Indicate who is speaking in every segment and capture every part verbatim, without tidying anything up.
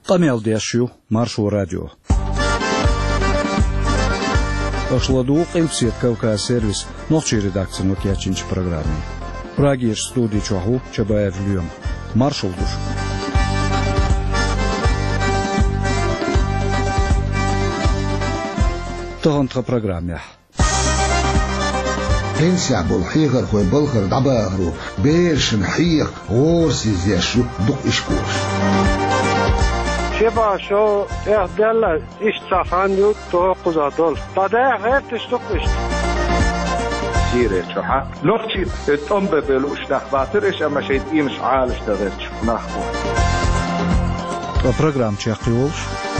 Speaker 1: Тамел дешью Маршу радио. Ашладук импсет Кавказ сервис ночи редакции нокиячинч программы. Прагиш студии Чаху Чабаев Льем. Маршал душ. Тохантха программе.
Speaker 2: Пенсия был хигар хой болхар дабагру бешен хиг орси зешу дук ишкуш.
Speaker 3: شبا شو اهدل ايش صافانيو تو قزادول بعدها غير تشتقش
Speaker 4: سيره شحا لوختي تنبه بلوش نخباترش اما شيء يمش عالش دغت نخبو
Speaker 1: программ чакиолш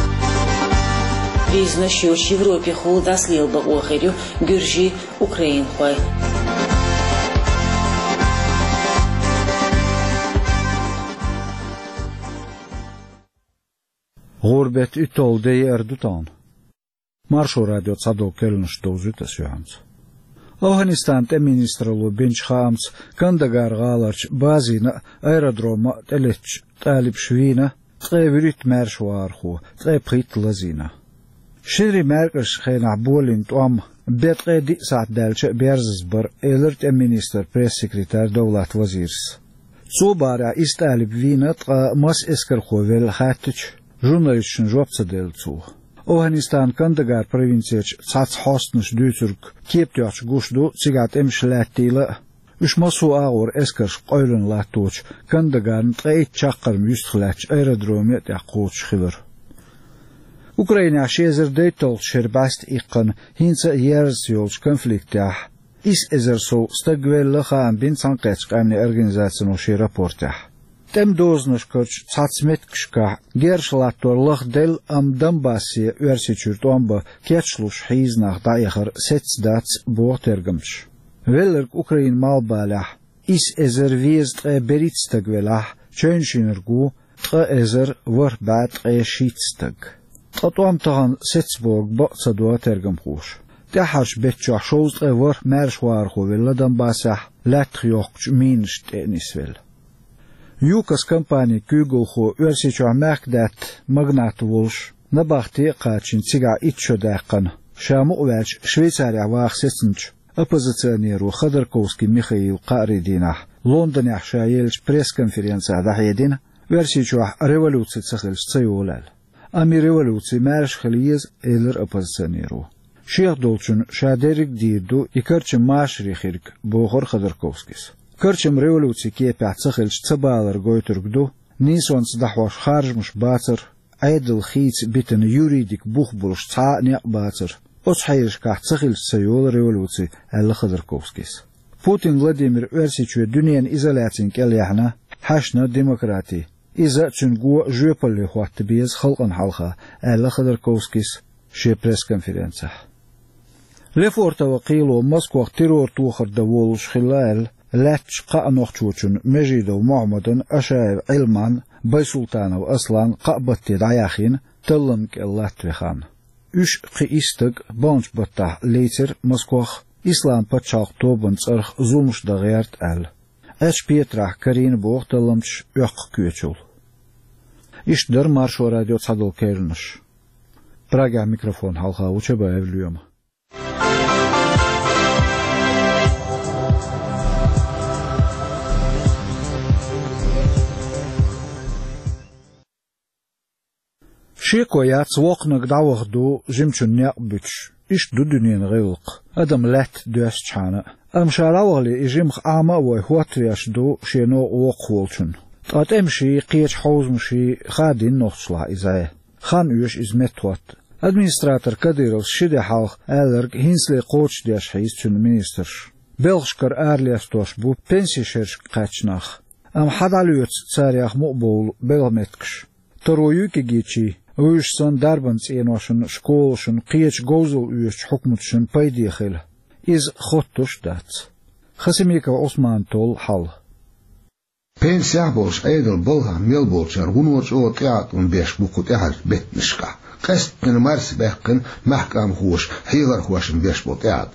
Speaker 5: Признащу в Европе холода слил бы охерю Гюржи Украин хой.
Speaker 1: Горбет и толдей эрдутан. Маршу радио цадол келнш доузута сюанц. Афганистан те министрлу бенч хамц кандагар галарч базина аэродрома телеч талиб швина треврит мершварху треприт лазина. Шири меркш хена болин том бетреди саат дальше берзбер элерт министр пресс-секретарь Довлат Вазирс. Цубара исталиб вина мас эскерховел хатич журналистшин жопца делцу. Афганистан кандагар провинцияч цац хостныш дүйцүрк кептяч гушду цигат эмшлаттила үш масу агор эскерш qoylun латуч кандагарн трейт чаккар мюстлач аэродроме тaqoch хивер. Украина шезер дейтол шербаст иккан хинца ерсиолч конфликтях ис эзерсо стагвелла хан бин санкач камни организацияну ши рапортах. Тем дознаш кырч цацметкшка гершлаторлах дел ам Донбассе версичуртомба кетшлуш хизнах дайхар сецдац бортергамч. Велерк Украин малбалах ис эзер везд беритстагвелах чөншинергу тра эзер варбат эшитстаг. Татуам таган сецбог бацадуа тергамхуш. Тахаш бетчах шоуз эвер мершварху велла Донбассах латхйохч миншт энисвел. Юкас компания Кюголхо версичу амакдат магнат волш набахти qaчин цига итчодакан шаму уэлч Швейцария вахсецнч оппозиционеру Ходорковский Михаил Каридинах Лондоне шаелч пресс-конференция дахедин версичу революции цахелч цайолал ами революции марш хлиез элер оппозиционеру Шех долчун шадерик дирду икарч машрихирк бохор Ходорковскис Кырчым революции кепя цахелч цабалар гойтургду, нисонс дахваш харжмш бацар, айдл хиц битен юридик бухбулш ца не бацар. Оцхайрш ках цахелч цайол революции Алла Ходорковскис. Путин Владимир Версичу дуньян изоляцин келяхна, хашна демократии. Иза цунгу жөпалли хуатты без халкан халха Алла Ходорковскис ше пресс-конференция. Лефортова қило Москва террор тухар даволш хилал لاتش قانوخچوچن مجيدو محمدن اشاير علمان بيسلطانو اصلان قبتي داياخين تلمك اللاترخان üç قيستق بونش بتا ليتر مسكوخ اسلام پچاق توبن صرخ زومش دغيرت ال اش بيترا كارين بوخ تلمش يق كيچول iş der marşo radyo çadıl kelniş Praga mikrofon halka uçaba evliyom Шекоя цвокнак давахду жимчунняк бич. Иш ду дунин гылк. Адам лат дөс чана. Ам шаравали ижимх ама вой хуатряш ду шено оқволчун. Татемши қиеч хаузмши хадин нохсла изай. Хан үш изметват. Администратор Кадыров шиде халх әлерг хинсле коч деш хейсчун министрш. Белгшкар әрлес тош бу пенсишерш қачнах. Ам хадалюц царях мубол белметкш. Торою кегичи Uyuşsan darbans enoşun, şkolşun, qiyeç gozul uyuş hukmutşun paydiyxil. İz xottuş dat. Xasimika Osman tol hal.
Speaker 2: Pensiya bolş aydıl bolha mel bolçar gunoç o teat un beş bukut ehal betnişka. Qestnin mars beqqin mahkam huş, higar huşun beş bol teat.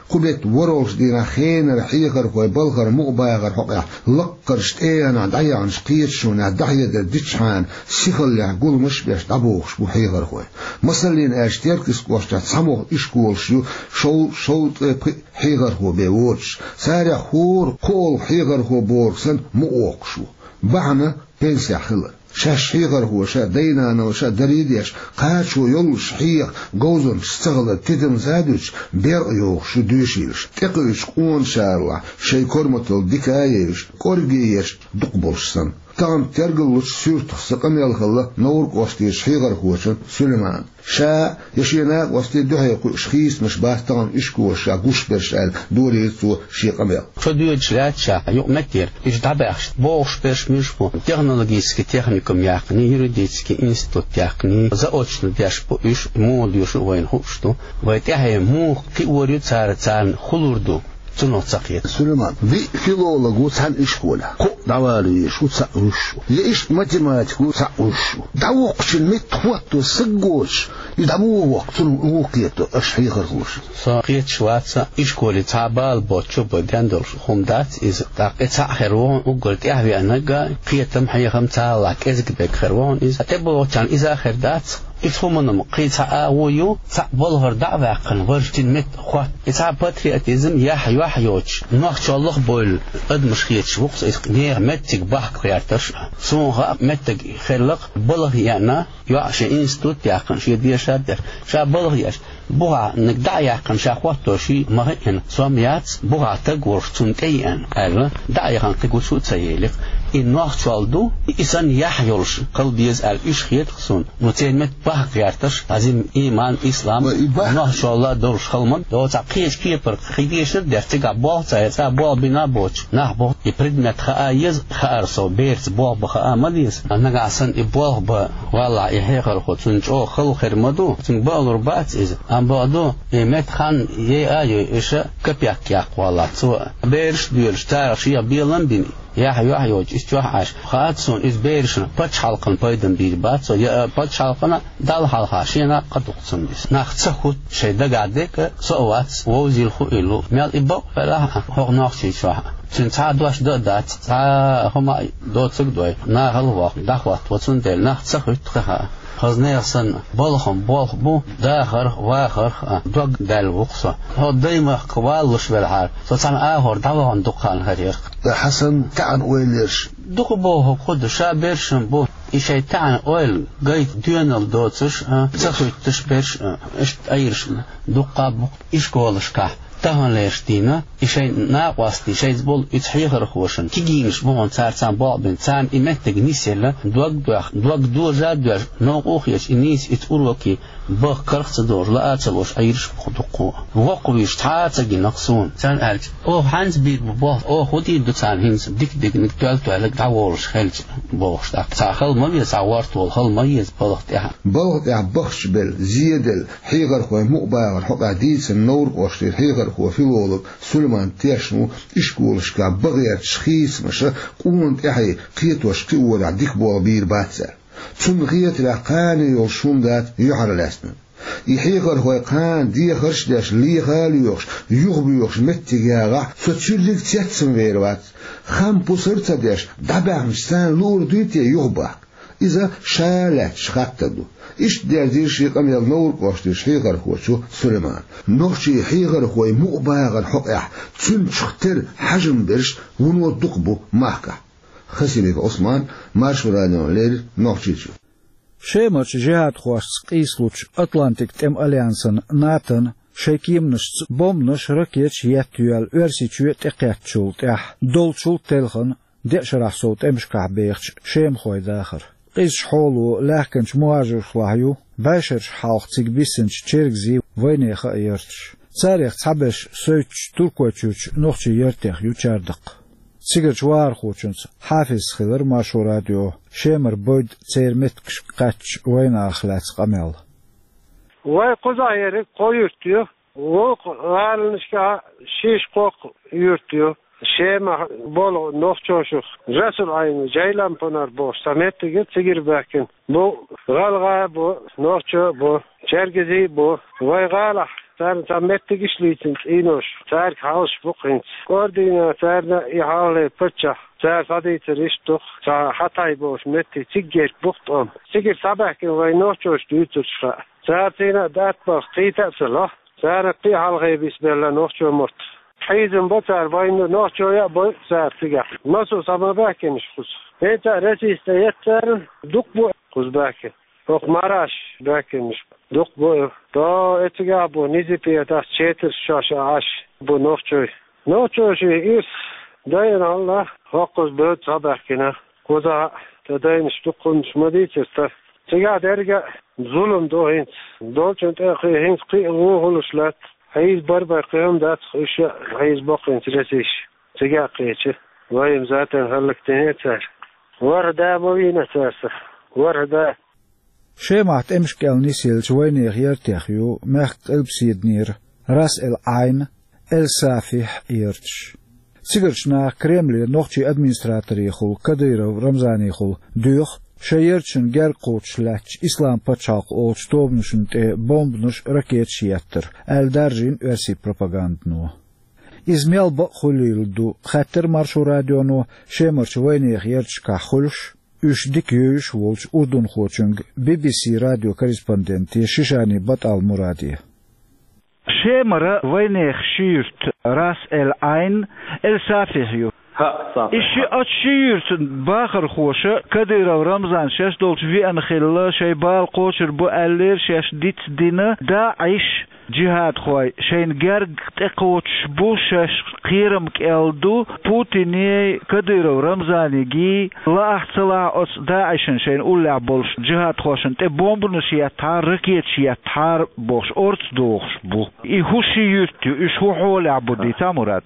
Speaker 2: قبت وروش دينا خينر حيقر خوي بلغر مقباغر حقيا لقرشت ايانا دعيان شقيتشونا دعيا دردشحان سيخل يعقول مش بيش دبوخش بو حيقر خوي مسلين اشتركس قوشتا سموخ اشكول شو شو شو حيقر خو بيوتش سارع خور قول حيقر خو بورسن مقوقشو بعنا بنسي حلر شاش حيغر هو شا دينانا وشا دريديش قاتشو يلش حيق قوزن استغل تدم زادوش بير يوخ شو دوشيلش تقوش قون شارلا شي كورمتل ديكايش كورجيش دقبولشسن تام ترجلوش سورت سقم يالخلا نور قوستيش حيغر هوشن سليمان شا يشينا قوستي دوحي شخيس مش باستغن اشكو شا قوش برشال دوريتو شي قميل
Speaker 6: شو دوش لاتشا يؤمتير ايش دابخش بوش برش مشبو технологический техникум яхни юридический институт яхни заочно дяш по иш мод юш вайн хушто вайтяхе му киорю цар цан хулурду цуноцакет
Speaker 2: Сулейман ви филологу цан ишкола ко давали шу цауш лиш математику цауш давокшин мет хватто сгош и давок цун укето ашхигар хуш
Speaker 6: сакет шваца ишколи табал бочо бодяндор хумдат из так эца херон угорт яхви анага қиятам хайхам цаалак эзгбек херон из атебо чан иза хердат إتهمنهم قيت عاويو تعبلغر دعوة قن ورجتين مت خوا إتع باترياتيزم يح يحيوش نوخش الله بول قد مش خيتش وقت إسقنير متك بحك خيارتش سونها متك خلق بلغ يانا يعش إنستوت يقن شي دير شادر شا بلغ ياش بوها نقدع يقن شا خواتو شي مهين سوميات بوها تقور تنتين ألا دع يقن تقور شو تسيلق إن نوخش والدو إسان يحيولش قلبي يزال إيش خيت خصون نوتين مت بحق يارتش عزيم إيمان إسلام نوخش الله دورش خلمن دو تعقيش كيبر خيديشر دفتقع بوه تايتا بوه بنا بوش نح بوه يبردمت خايز خارسو بيرت بوه بخاء مديس نقع سن إبوه با والله يحيقر خود سنجو خلو خير مدو سنج بوه ربات إز أم بعدو يمت خان يه آيو إشا كبياك ياق والله تسوى بيرش ديرش تارش يا بيلن بني يا حيو حيوج استوحش خاطسون إز بيرشنا بتش حلقن بايدن بير باتسو يا بتش حلقنا دال حلقة شينا قد قصن بس ناخذ شيء دقعدك سوات ووزير خويلو مال إبق فلا هو ناخذ شيء تنتع دوش دات تا هما دوتك دوي نا هالوقت دخوات وتندل ناخذ تخها خزنيسن بالهم بالخ بو داخر واخر دوق دال وقصة هو دايما قوالش بالحال فتن آخر دعوان دقان هرير
Speaker 2: حسن تعن ويلش
Speaker 6: دق بوه خود شابرشن بو إشي تعن أول قايت ديونال دوتش تخوي تشبرش إش أيرش دقا بو إش قولش كه تهان ليشتينا إشي ناقواستي شيء زبول يتحيغر خوشن تيجينش بوان تار تان بابن تان إمتك نيسيلا دوق دوخ دوق دو جاد دوش نوق أوخيش إنيس إتقولوكي بخ كرخت دور لا أتلوش أيرش بخدقو وقويش تعاتقي نقصون تان ألج أوه حانز بير ببوه أوه خودي دو تان هنس ديك ديك نكتوال توالك دعورش خلج بوش داك تاخل مبيز عوارت والخل ميز بلغ تيها
Speaker 2: بلغ تيها بخش بل زيدل حيغر خوي مقباغر حق عديس النور قوشتي حيغر هو في الولد سليمان تيشنو إشكولش كا بغيت شخيص مشا قوند إحي قيتوش قوة عديك بوالبير باتسر تون غيت لقاني يلشون دات يحر الاسنن يحيغر هو قان دي خرش داش لي غاليوش يغبيوش متجاغا فتشلك تيتسن ويروات خام بوسرتا داش دابع مستان لور ديتي يغبا إذا شالت شخطدو إيش دير شيء قام يلنور قاشتي حيغر هو شو سليمان نوشي حيغر هو مقباغر حقح تون شختر حجم برش ونو دقبو ماكا خسيلي عثمان مارش ورانيو ليل نوشي شو
Speaker 1: شيمرش جهاد خواش قيسلوش أطلانتيك تم أليانسن ناتن شيكيمنش بومنش ركيتش ياتيال ورسيتشو تقياتشول تح دولتشول تلخن ديشرح صوت امشكع بيخش شيم خوي داخر قيش حولو لكنش مواجر فلاحيو باشرش حالق تيكبيسنش تشيركزي وينيخ ايرتش تاريخ تحبش سويتش تركوتشوش نوخشي يرتيخ يوچاردق تيجرش وارخوچنس حافظ خضر ماشو راديو شيمر بويد تيرمتكش قاتش وين اخلات قميل
Speaker 3: وي قزايري قويرتيو وقالنشكا شيش قوق يرتيو شيما بولو نوخشوشوخ رسول عين جايلان بنار بو سمتيجي تيجر باكن بو غالغا بو نوخشو بو چرگزي بو وي غالح Sar sammettig schließen Inos. Sar Haus Buchins. Gordina Sar ihale Putcha. Sar Fadi ist doch. Sar Hatay Bosch mit Ziger Bucht um. Ziger Sabach weil noch so stützt. Sar Tina Datbach Tita Sala. Sar Tihal Bismillah noch so mut. حيزن بطار باينو نوشو يا بو سار تيجا نصو سما باكي مش خص هيتا رسي استيتر دوك بو خص باكي فوق ماراش باكي مش دوك بو تو اتيجا بو نيزي بيتا شيتر شاش عاش بو نوشو نوشو شي إس داين الله فوقس بوت ساباكينا كوزا تداين شتوكون شمديتستا تيجا درجة ظلم دو هينس دو چنت اخي هينس قي وهلوشلات حيز بربع قيام دات خش حيز باقي انترسيش تجا قيتش وايم ذاتن هلك تنيتر وردا موينة تاسه وردا
Speaker 1: شي معت امشكل نسيل شويني غير تخيو مخ قلب سيدنير راس العين السافح يرتش سيغرشنا كريملي نوختي ادمنستراتوري خو كديرو رمزاني خو دوخ شيرتشن جر قوتشلاتش إسلام بتشاق أوتش توبنشن تي بومبنش راكيت شياتر الدارجين أرسي بروباغاندنو إزميل بقخليل دو خطر مارشو راديونو شيمرش ويني غيرتش كاخلش إش ديكيوش وولش أردن خوچنگ بي بي سي راديو كوريسبوندنتي شيشاني بطال مرادي شيمر ويني خشيرت راس العين السافيهيو إشي أتشيرت باخر خوشة كدير رمضان شاش دولت في أنخيل شيبال قوشر بو ألير شاش ديت دينا داعش جهاد خوي شين جرق تقوتش بو شاش قيرم كالدو بوتيني كدير رمضاني جي لا احتلا أس داعشن شين أولع بولش جهاد خوشن تي بومبنش يتار ركيت يتار بوش أرت دوخش بو إيهو شيرتو إشو حولع بو ديتا مراد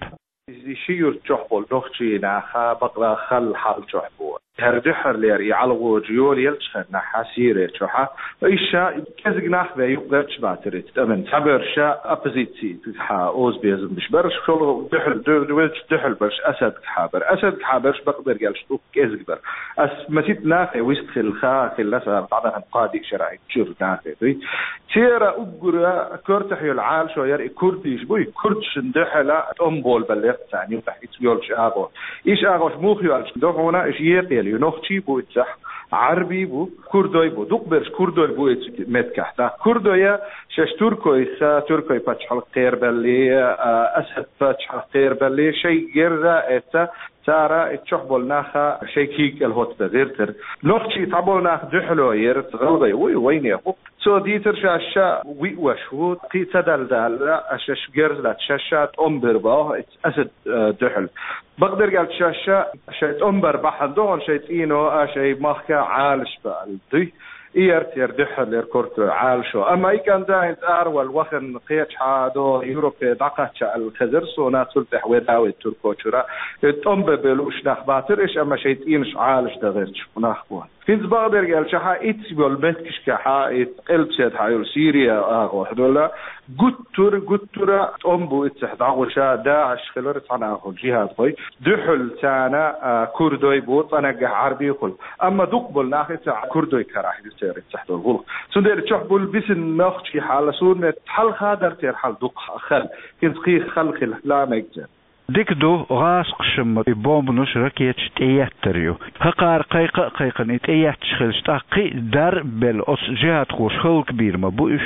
Speaker 4: يشير جحبول نخشي ناخا بقرا خل حال جحبول هردحر ليري على وجيول يلشخنا حسيره جحا ايشا كزغناخ بي يقدرش باتريت تمن صبرشا ابوزيتي تحا اوز بيزم مش برش شغل دحل دويلش دحل برش اسد حابر اسد حابرش بقدر قالش تو كزغبر اس مسيت ناخي ويستخل خا خلصا بعدها قادي شرعي تشير ناخي تيرا اقرا كرتحي العال شو يري كرديش بوي كردش ندحلا امبول بلغ ثاني وتحكي تقولش اغو ايش اغوش موخيالش دوهنا ايش يقيل ينوختي بو اتزح عربي بو كردوي بو دوقبرش كردوي بو متكحتا كردويا شاش تركوي سا تركوي باتشحل قير بلي اسد باتشحل قير بلي شي جرزا اتا سارة اتشحبول ناخا شي كيك الهوت بغيرتر نوختي تعبول ناخ دحلو يرت غلضي وي وين يخو سو ديتر شاشا وي وشو قي تدل دال اشاش جرزلات شاشات امبر باه اسد دحل بقدر قال شاشا شيت امبر بحن دون شيت اينو شي ماخكا عالش بالدي إيرت يردحل يركورت عالشو أما إي كان داهنت أرول وخن قيتش عادو يوروبي دقاتش الخزر سونا سلتح وداوي تركوشورا تنبه بلوش نخباتر إيش أما شيت إينش عالش دغيرش ونخبوها كنت بقدر قال شحا إتسيبول بنتكش كحا إتقلب سيد حيول سيريا آغو حدولا قدتر قدتر أمبو إتسحد عغوشا داعش خلورت عن آغو جهاد خوي دحل تانا كردوي بوط أنا عربي خل أما دقبل ناخي كردوي كراح يصير تحت الغلق سندير تشحبل بسن ناخش في حالة سون حل خادر تير حل دق خل كنت قي خل خل لا مجد
Speaker 1: ديك دو غاس قشم بومب نش ركيتش تياتريو هقار قيق قيقن تياتش خلش تاقي در بل أس جهات خوش خل كبير ما بوش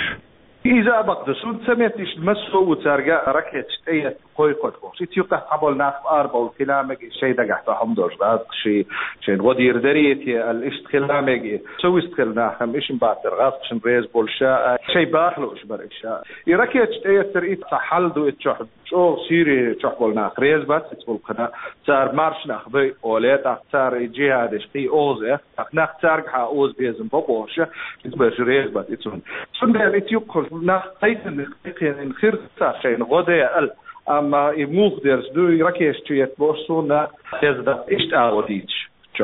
Speaker 4: إذا بقدر سون سمعتش مسو وترجع ركيتش تيات قوي قد قوس يتيقع قبل ناخ أربع والكلامك شيء دقع تحمدوش بعد شيء شيء غدير دريتي الاستخلامك سو استخلناهم إيش مباتر غاص ريز بولشا شيء باخلوش بريشا يركيتش تيات تريت صحل دو اتشحب شو سيري تشحبول ناخ ريز بس تقول قنا صار مارش ناخ بي أولاد صار جهادش قي أوزه ناخ ترجع أوز بيزم بقوشة تبرش ريز بس يتون سون ده يتيقع ناخ قيتن قيتن خير صار شيء غدا ال أما يموخ درس دو يركيش تيت بوسونا يزدا إشت أوديتش شو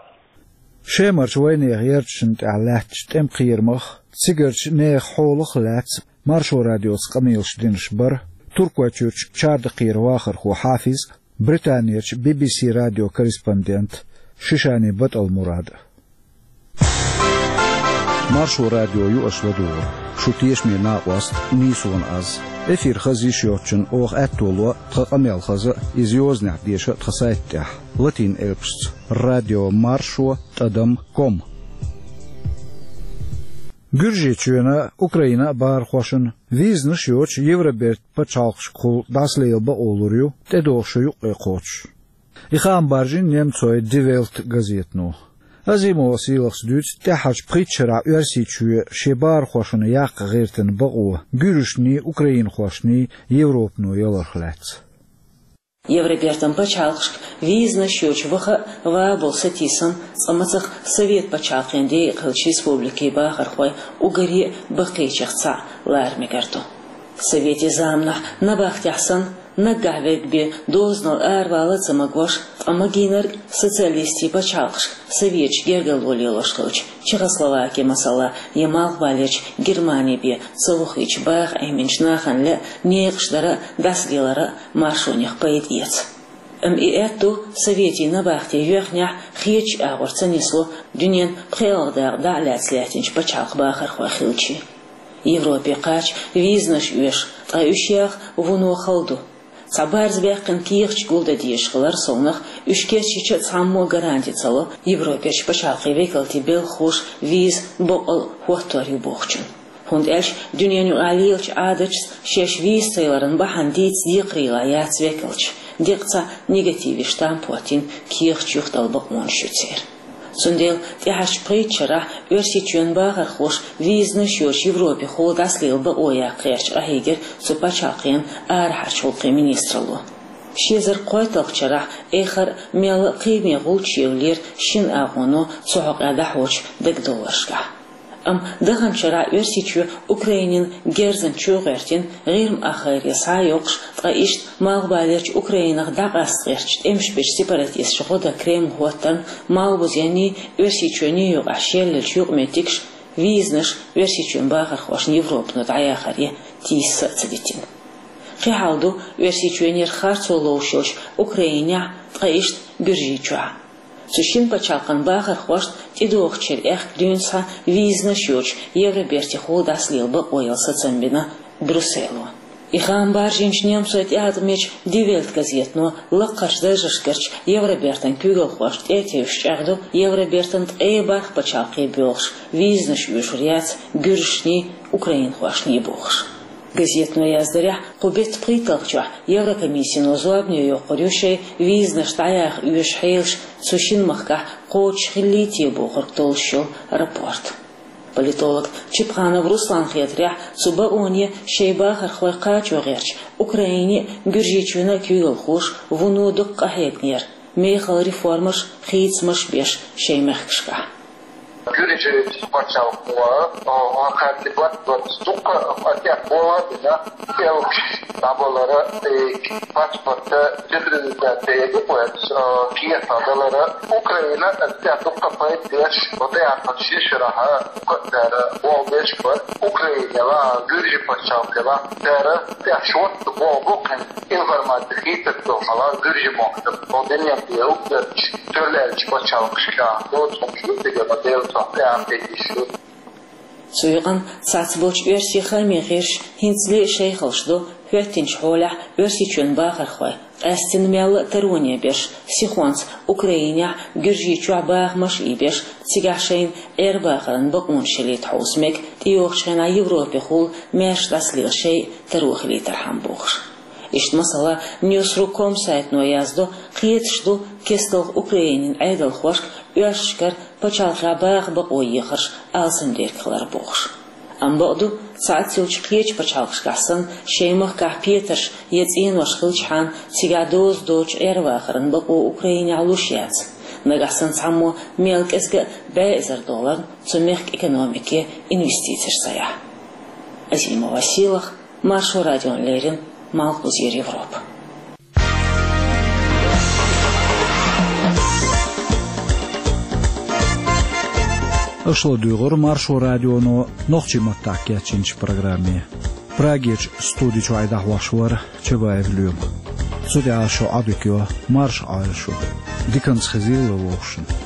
Speaker 1: شيمرش ويني غيرتش نتعلاتش تم قيرمخ تسيجرش نيخ حولخ لات مارشو راديوس قميلش دينش بر تركوا تشورش شارد قير واخر خو حافظ بريطانيش بي بي سي راديو كوريسبوندنت شيشاني بطل مراد مارشو راديو يو أسودو شو تيش مي ناقوست نيسون أز Эфир хазы шётчын ох әттолу тқамел хазы изиозняк деше тқасайття. Латин элпст радио маршо тадам ком. Гүржечуена Украина бар хошын визны шёч Евроберт пачалқш кул даслейлба олурю тедошую экоч. Ихам баржин немцой Девелт газетну. Азимо силахс дюц тяхач притчера уерсичуе шебар хошын яқ гертен бағу гүршни Украин хошни Европну елархлац.
Speaker 5: Евробертан пачалқш визны шёч ваха ва болса тисан самацах совет пачалқенде қылчи республики бахархой угари бақичахца лармигарту. Совети замна набахтяхсан нагавек бе дознал арвалы цамагош амагинар социалисти пачалқш советч гергалолилошкылч Чехословакия масала Ямал Валеч Германия бе цавухич бах айменчнаханле неқшдара даслилара маршонях поэдец. Ам и эту совети набахте юхнях хич агорца несло дюнен пхелгдар даляцлятинч пачалқ бахархой хилчи. Европе кач визнаш юш а ющах вуну халду. Сабарзбяхкан киевч гулда диешхалар сонах ушкешича саммо гарантицало Европеш пачалқи векалти бел хуш виз боқал хуатори бохчун. Хунд элш дюненю алилч адач шеш виз цейларын бахандиц диқрила яц векалч. Диқца негативи штампуатин киевч юхтал бақмон шуцер. Сундел тяж притчера уерсичуен багар хош визны шёч Европе холдаслил ба оя қерч ахигер супачақин архачулқи министрлу. Шезер қойталқчара эхар мел қиме ғулчевлер шин ағону суғақ адахоч дэгдолашка. Ам дыханчара уерсичу Украинин герзен чуғертин ғирм ахайре сайоқш тғаишт мағбалерч Украинах дағастғерч эмшбеш сепаратист шғода крем ғуаттан мағбузяни уерсичуни юқ ашелліч юқ метикш визнаш уерсичуен бағар хошн Европну даяқаре тиса цедетин. Қиалду уерсичуенер харцолоушилч Украиня тғаишт гүржичуа. Сушин пачалқан бағар хошт тидуақчер эх дюнса визна шёч Евроберти холдаслил ба оялса цамбина Брюсселу. Ихам баржинч немсует ядмеч Девелт газетну лаққарч дәжішкерч Евробертан күгіл хошт этевш чағду Евробертан тғей барх пачалқи бёғш визна шёч ряц гүршни Украин хошни бёғш. Газетну яздаря қубет приталқча Еврокомиссияну зуабню йоқырюшей визна штаях үйш хейлш сушин махка қоч хилити бұғыр толшыл рапорт. Политолог Чипханов Руслан Хетря суба оне шейба хархвай қачу ғерч Украине гүржичуна күйгіл хуш вунудық қахетнер мейхал реформаш хейцмаш беш шеймехкшка.
Speaker 7: Гюричевич почал по хатиблат стука опять была да белк таболара и паспорта директора теегует киета доллара Украина опять стука поедешь вот я подшишраха кодера волбеш по Украине ла гюричи почал кела тера я шот волбукен информатики то мала гюричи мог подения бил төрлерч почал кшка вот компьютер модель Суйған сатсболч өрси хами ғирш хинцли шейхалшду хөттинч холя өрси чөн бағархвай. Әстін мялы тарония беш сихуанс Украиня гүржи чуа бағмаш и беш цигашейн эр бағарын бұқмун шелет хаусмек тиоқшғана Европе хул мәш таслил шей тарухли тархам бұқш. Ишт масала Newsroom сайтну язду қиетшду кестал Украинин айдал хвашк уашкар пачалға бағ бақ ойықырш алсын деркілар бұғыш. Амбоду саатсилч қиеч пачалғышқасын шеймық қақ петерш ецен вашқылчхан сигадоз доч әрвақырын бақ о Украине алуш яц. Нагасын саму мелк әзгі бәйзір доллар цумех экономике инвестицир сая. Азима Василах, Маршу Радион Лерин, Малкузир Европа.
Speaker 1: Ошло дүйгір Маршу радиону ноқчиматтақ кетчинч программе. Прагеч студичу айдахвашвар чебаевлюм. Судя ашу адыкио марш айшу. Диканс хазилы вошын.